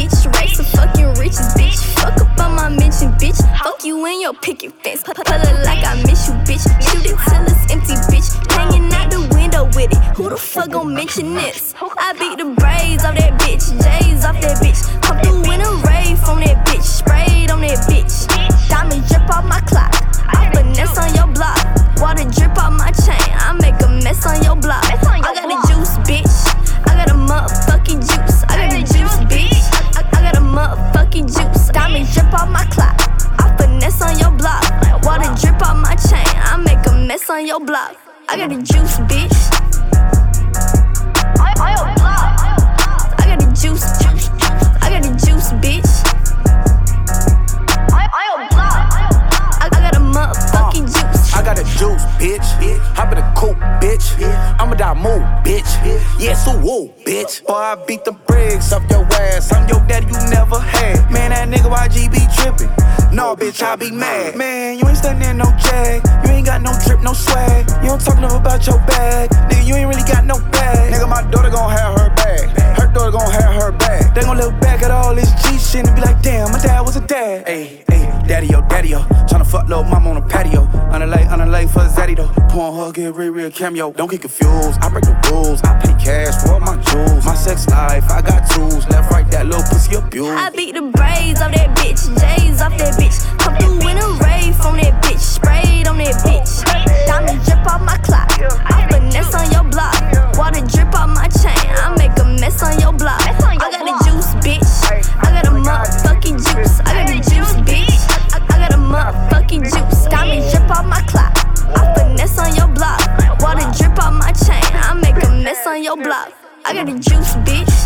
bitch. Race of fucking riches, bitch. Fuck up on my mention, bitch. Fuck you in your picket fence. Pull it like I miss you, bitch. Shoot it till it's empty, bitch. Hanging out the window with it. Who the fuck gon' mention this? I beat the braids off that bitch. J's off that bitch. Come through in a rave from that bitch. Sprayed on that bitch. Diamond drip off my clock. I finesse on your block. Water drip off my chain. I make a mess on your block. I got the juice, bitch. I got a motherfucking juice. I got the juice, bitch. I got a motherfucking juice. Diamond drip off my clock. I finesse on your block. Water drip off my chain. I make a mess on your block. I got the juice, bitch. On your block. I got the juice. I got the juice, bitch. On your block. I got a motherfucking juice. I got the juice, bitch. Hop in the coupe, bitch. I'ma die move, bitch. Yeah, so woo, bitch. Boy, I beat the bricks up your ass. I'm your daddy you never had. Man, that nigga YG be trippin'. No, bitch, I be mad. Man, you ain't stunning no jag. You ain't got no drip, no swag. You don't talk enough about your bag. Nigga, you ain't really got no bag. Nigga, my daughter gon' have her bag. Her daughter gon' have her bag. They gon' look back at all this G shit and be like, damn, my dad was a dad. Ayy, daddy-o, daddy-o. Tryna fuck little mama on the patio. On the lake for Zaddy though. Porn hug, get real cameo. Don't get confused, I break the rules. I pay cash for my jewels. My sex life, I got tools. Left, right, that little pussy abuse. I beat the braids off that bitch. J's off that bitch. Come through in a rave from that bitch. Sprayed on that bitch. Diamond drip off my clock. I finesse on your block. Water drip off my chain. I make a mess on your block. I got the juice, bitch. I got a motherfucking juice. I got the juice, bitch. I got a motherfucking juice. Diamond drip off my clock. I finesse on your block. Water drip off my chain. I make a mess on your block. I got the juice, bitch.